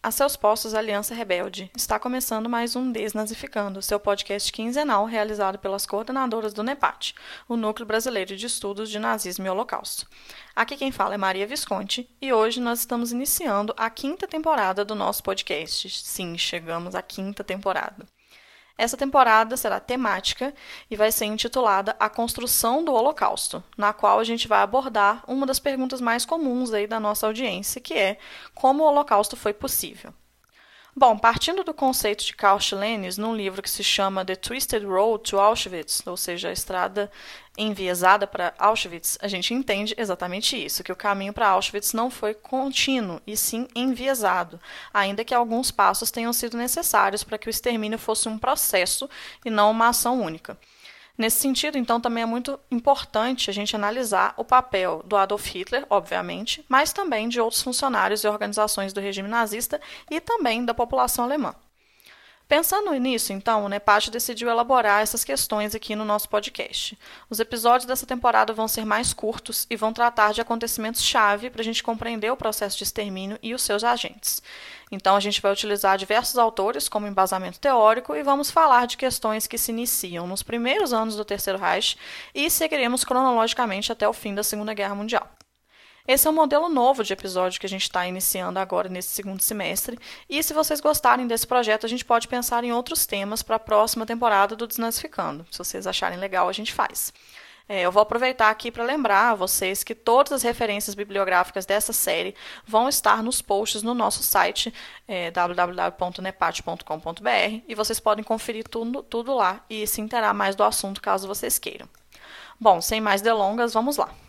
A seus postos, Aliança Rebelde. Está começando mais um Desnazificando, seu podcast quinzenal realizado pelas coordenadoras do NEPAT, o Núcleo Brasileiro de Estudos de Nazismo e Holocausto. Aqui quem fala é Maria Visconti e hoje nós estamos iniciando a 5ª temporada do nosso podcast. Sim, chegamos à 5ª temporada. Essa temporada será temática e vai ser intitulada A Construção do Holocausto, na qual a gente vai abordar uma das perguntas mais comuns aí da nossa audiência, que é como o Holocausto foi possível. Bom, partindo do conceito de Karl Schlenis, num livro que se chama The Twisted Road to Auschwitz, ou seja, a estrada enviesada para Auschwitz, a gente entende exatamente isso, que o caminho para Auschwitz não foi contínuo, e sim enviesado, ainda que alguns passos tenham sido necessários para que o extermínio fosse um processo e não uma ação única. Nesse sentido, então, também é muito importante a gente analisar o papel do Adolf Hitler, obviamente, mas também de outros funcionários e organizações do regime nazista e também da população alemã. Pensando nisso, então, o NEPAT decidiu elaborar essas questões aqui no nosso podcast. Os episódios dessa temporada vão ser mais curtos e vão tratar de acontecimentos-chave para a gente compreender o processo de extermínio e os seus agentes. Então, a gente vai utilizar diversos autores como embasamento teórico e vamos falar de questões que se iniciam nos primeiros anos do Terceiro Reich e seguiremos cronologicamente até o fim da Segunda Guerra Mundial. Esse é um modelo novo de episódio que a gente está iniciando agora nesse segundo semestre, e se vocês gostarem desse projeto, a gente pode pensar em outros temas para a próxima temporada do Desnazificando. Se vocês acharem legal, a gente faz. Eu vou aproveitar aqui para lembrar a vocês que todas as referências bibliográficas dessa série vão estar nos posts no nosso site, www.nepat.com.br, e vocês podem conferir tudo lá e se inteirar mais do assunto caso vocês queiram. Bom, sem mais delongas, vamos lá.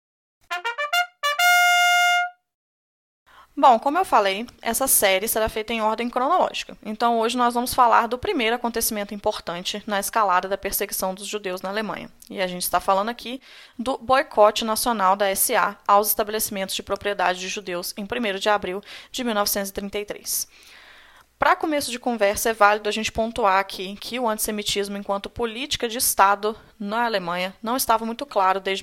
Bom, como eu falei, essa série será feita em ordem cronológica. Então, hoje nós vamos falar do primeiro acontecimento importante na escalada da perseguição dos judeus na Alemanha. E a gente está falando aqui do boicote nacional da SA aos estabelecimentos de propriedade de judeus em 1º de abril de 1933. Para começo de conversa, é válido a gente pontuar aqui que o antissemitismo enquanto política de Estado na Alemanha não estava muito claro desde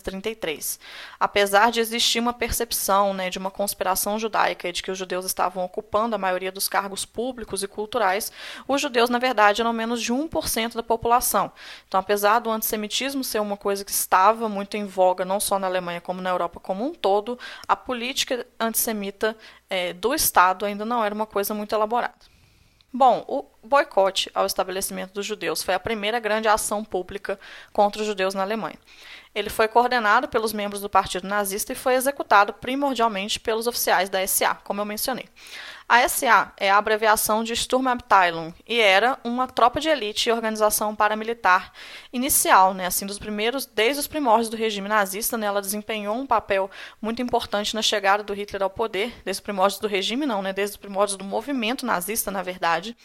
1933. Apesar de existir uma percepção de uma conspiração judaica e de que os judeus estavam ocupando a maioria dos cargos públicos e culturais, os judeus, na verdade, eram menos de 1% da população. Então, apesar do antissemitismo ser uma coisa que estava muito em voga, não só na Alemanha como na Europa como um todo, a política antissemita do Estado ainda não era uma coisa muito elaborada. Bom, o boicote ao estabelecimento dos judeus foi a primeira grande ação pública contra os judeus na Alemanha. Ele foi coordenado pelos membros do Partido Nazista e foi executado primordialmente pelos oficiais da SA, como eu mencionei. A SA é a abreviação de Sturmabteilung e era uma tropa de elite e organização paramilitar inicial, assim, desde os primórdios do regime nazista, ela desempenhou um papel muito importante na chegada do Hitler ao poder, desde os primórdios do regime não, desde os primórdios do movimento nazista, na verdade.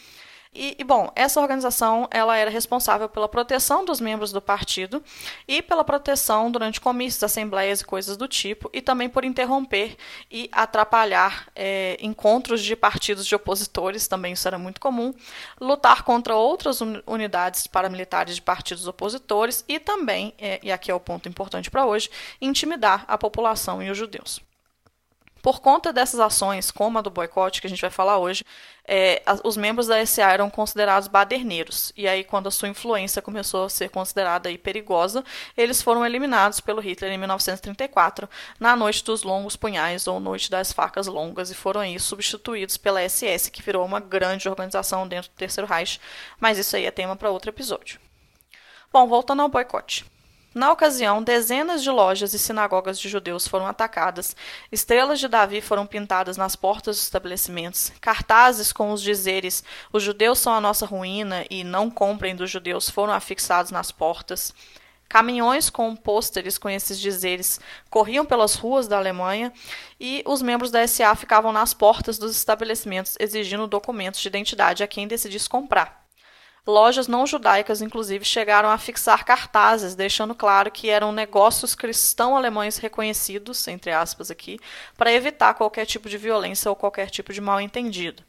Bom, essa organização ela era responsável pela proteção dos membros do partido e pela proteção durante comícios, assembleias e coisas do tipo, e também por interromper e atrapalhar encontros de partidos de opositores, também isso era muito comum, lutar contra outras unidades paramilitares de partidos opositores e também, e aqui é o ponto importante para hoje, intimidar a população e os judeus. Por conta dessas ações, como a do boicote, que a gente vai falar hoje, os membros da SA eram considerados baderneiros. E aí, quando a sua influência começou a ser considerada perigosa, eles foram eliminados pelo Hitler em 1934, na Noite dos Longos Punhais, ou Noite das Facas Longas, e foram aí substituídos pela SS, que virou uma grande organização dentro do Terceiro Reich. Mas isso aí é tema para outro episódio. Bom, voltando ao boicote. Na ocasião, dezenas de lojas e sinagogas de judeus foram atacadas, estrelas de Davi foram pintadas nas portas dos estabelecimentos, cartazes com os dizeres "os judeus são a nossa ruína" e "não comprem dos judeus" foram afixados nas portas. Caminhões com pôsteres com esses dizeres corriam pelas ruas da Alemanha e os membros da SA ficavam nas portas dos estabelecimentos exigindo documentos de identidade a quem decidisse comprar. Lojas não judaicas, inclusive, chegaram a fixar cartazes, deixando claro que eram negócios cristão-alemães reconhecidos, entre aspas aqui, para evitar qualquer tipo de violência ou qualquer tipo de mal-entendido.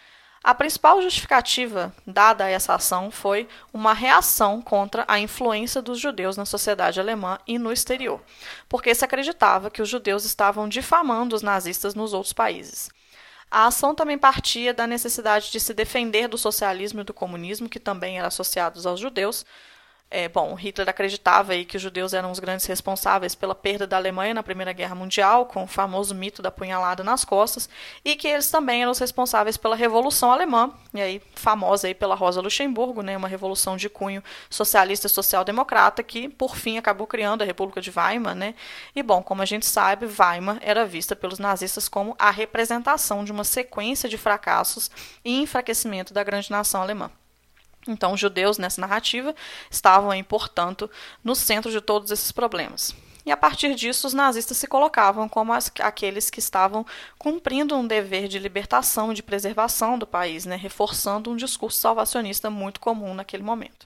A principal justificativa dada a essa ação foi uma reação contra a influência dos judeus na sociedade alemã e no exterior, porque se acreditava que os judeus estavam difamando os nazistas nos outros países. A ação também partia da necessidade de se defender do socialismo e do comunismo, que também eram associados aos judeus. Hitler acreditava aí que os judeus eram os grandes responsáveis pela perda da Alemanha na Primeira Guerra Mundial, com o famoso mito da punhalada nas costas, e que eles também eram os responsáveis pela Revolução Alemã, e aí famosa aí pela Rosa Luxemburgo, né, uma revolução de cunho socialista e social-democrata que, por fim, acabou criando a República de Weimar, né? E, como a gente sabe, Weimar era vista pelos nazistas como a representação de uma sequência de fracassos e enfraquecimento da grande nação alemã. Então, os judeus, nessa narrativa, estavam aí, portanto, no centro de todos esses problemas. E, a partir disso, os nazistas se colocavam como aqueles que estavam cumprindo um dever de libertação e de preservação do país, né, reforçando um discurso salvacionista muito comum naquele momento.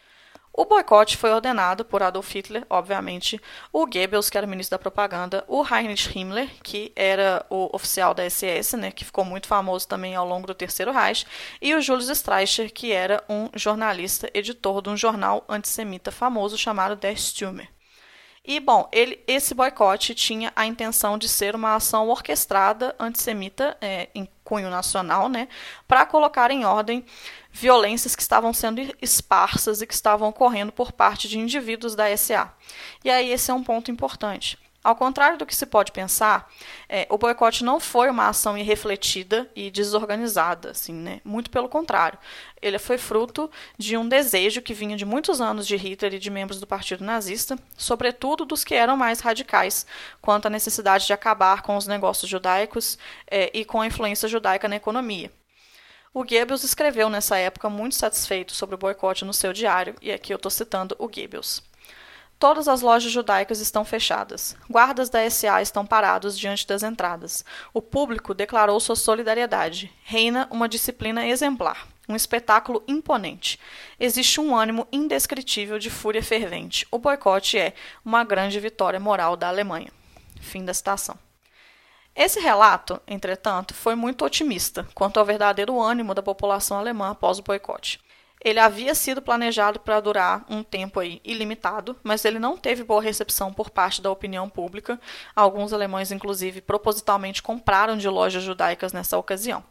O boicote foi ordenado por Adolf Hitler, obviamente, o Goebbels, que era o ministro da propaganda, o Heinrich Himmler, que era o oficial da SS, né, que ficou muito famoso também ao longo do Terceiro Reich, e o Julius Streicher, que era um jornalista, editor de um jornal antissemita famoso chamado Der Stürmer. E, esse boicote tinha a intenção de ser uma ação orquestrada antissemita em cunho nacional, né, para colocar em ordem violências que estavam sendo esparsas e que estavam ocorrendo por parte de indivíduos da SA. E aí esse é um ponto importante. Ao contrário do que se pode pensar, o boicote não foi uma ação irrefletida e desorganizada, assim, né? Muito pelo contrário. Ele foi fruto de um desejo que vinha de muitos anos de Hitler e de membros do Partido Nazista, sobretudo dos que eram mais radicais, quanto à necessidade de acabar com os negócios judaicos e com a influência judaica na economia. O Goebbels escreveu nessa época muito satisfeito sobre o boicote no seu diário, e aqui eu estou citando o Goebbels. Todas as lojas judaicas estão fechadas. Guardas da SA estão parados diante das entradas. O público declarou sua solidariedade. Reina uma disciplina exemplar. Um espetáculo imponente. Existe um ânimo indescritível de fúria fervente. O boicote é uma grande vitória moral da Alemanha. Fim da citação. Esse relato, entretanto, foi muito otimista quanto ao verdadeiro ânimo da população alemã após o boicote. Ele havia sido planejado para durar um tempo aí ilimitado, mas ele não teve boa recepção por parte da opinião pública. Alguns alemães, inclusive, propositalmente compraram de lojas judaicas nessa ocasião.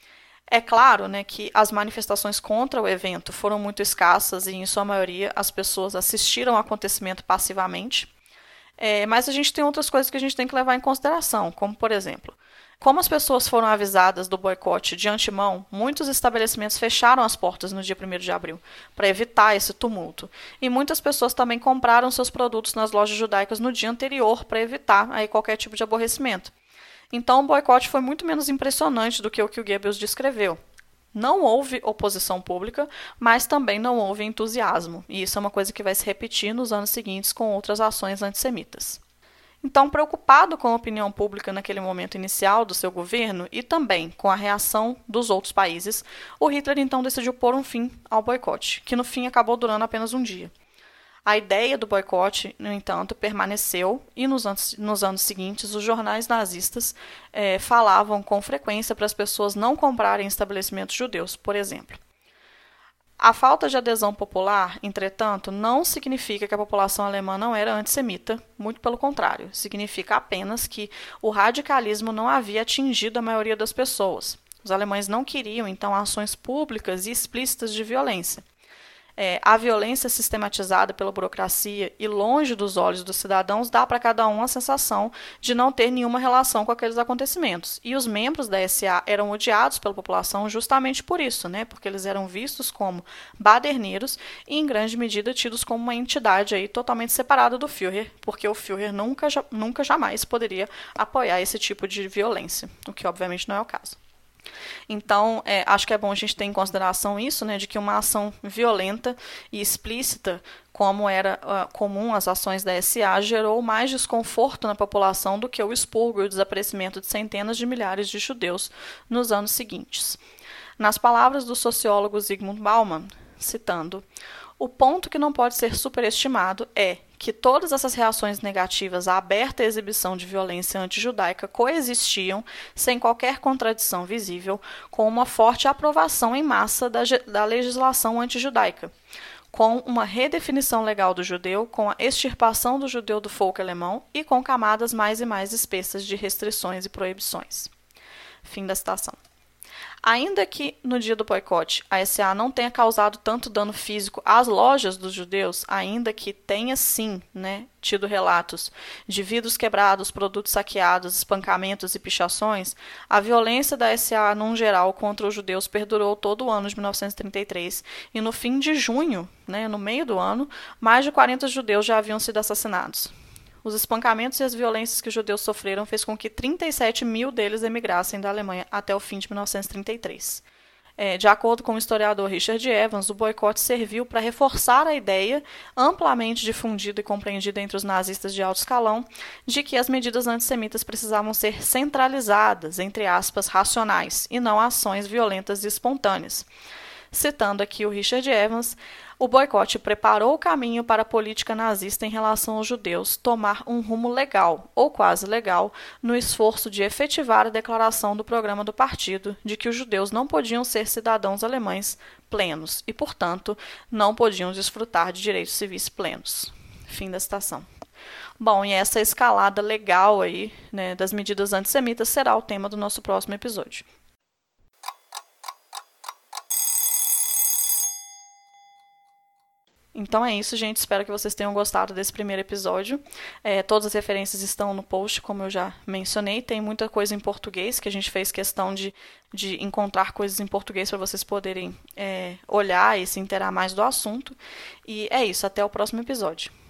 É claro, né, que as manifestações contra o evento foram muito escassas e, em sua maioria, as pessoas assistiram ao acontecimento passivamente. Mas a gente tem outras coisas que a gente tem que levar em consideração, como, por exemplo, como as pessoas foram avisadas do boicote de antemão, muitos estabelecimentos fecharam as portas no dia 1º de abril, para evitar esse tumulto. E muitas pessoas também compraram seus produtos nas lojas judaicas no dia anterior, para evitar aí qualquer tipo de aborrecimento. Então o boicote foi muito menos impressionante do que o Goebbels descreveu. Não houve oposição pública, mas também não houve entusiasmo. E isso é uma coisa que vai se repetir nos anos seguintes com outras ações antissemitas. Então, preocupado com a opinião pública naquele momento inicial do seu governo e também com a reação dos outros países, o Hitler então decidiu pôr um fim ao boicote, que no fim acabou durando apenas um dia. A ideia do boicote, no entanto, permaneceu e nos anos seguintes os jornais nazistas falavam com frequência para as pessoas não comprarem estabelecimentos judeus, por exemplo. A falta de adesão popular, entretanto, não significa que a população alemã não era antissemita, muito pelo contrário, significa apenas que o radicalismo não havia atingido a maioria das pessoas. Os alemães não queriam, então, ações públicas e explícitas de violência. A violência sistematizada pela burocracia e longe dos olhos dos cidadãos dá para cada um a sensação de não ter nenhuma relação com aqueles acontecimentos. E os membros da SA eram odiados pela população justamente por isso, né? Porque eles eram vistos como baderneiros e, em grande medida, tidos como uma entidade aí totalmente separada do Führer, porque o Führer nunca jamais poderia apoiar esse tipo de violência, o que obviamente não é o caso. Então, acho que é bom a gente ter em consideração isso, né, de que uma ação violenta e explícita, como era comum as ações da SA, gerou mais desconforto na população do que o expurgo e o desaparecimento de centenas de milhares de judeus nos anos seguintes. Nas palavras do sociólogo Zygmunt Bauman, citando: "O ponto que não pode ser superestimado é que todas essas reações negativas à aberta exibição de violência antijudaica coexistiam, sem qualquer contradição visível, com uma forte aprovação em massa da legislação antijudaica, com uma redefinição legal do judeu, com a extirpação do judeu do folk alemão e com camadas mais e mais espessas de restrições e proibições." Fim da citação. Ainda que no dia do boicote a SA não tenha causado tanto dano físico às lojas dos judeus, ainda que tenha sim, tido relatos de vidros quebrados, produtos saqueados, espancamentos e pichações, a violência da SA num geral contra os judeus perdurou todo o ano de 1933 e no fim de junho, no meio do ano, mais de 40 judeus já haviam sido assassinados. Os espancamentos e as violências que os judeus sofreram fez com que 37 mil deles emigrassem da Alemanha até o fim de 1933. De acordo com o historiador Richard Evans, o boicote serviu para reforçar a ideia, amplamente difundida e compreendida entre os nazistas de alto escalão, de que as medidas antissemitas precisavam ser centralizadas, entre aspas, racionais, e não ações violentas e espontâneas. Citando aqui o Richard Evans, o boicote preparou o caminho para a política nazista em relação aos judeus tomar um rumo legal, ou quase legal, no esforço de efetivar a declaração do programa do partido de que os judeus não podiam ser cidadãos alemães plenos e, portanto, não podiam desfrutar de direitos civis plenos. Fim da citação. Bom, e essa escalada legal aí, das medidas antissemitas será o tema do nosso próximo episódio. Então é isso, gente. Espero que vocês tenham gostado desse primeiro episódio. Todas as referências estão no post, como eu já mencionei. Tem muita coisa em português, que a gente fez questão de encontrar coisas em português para vocês poderem olhar e se inteirar mais do assunto. E é isso. Até o próximo episódio.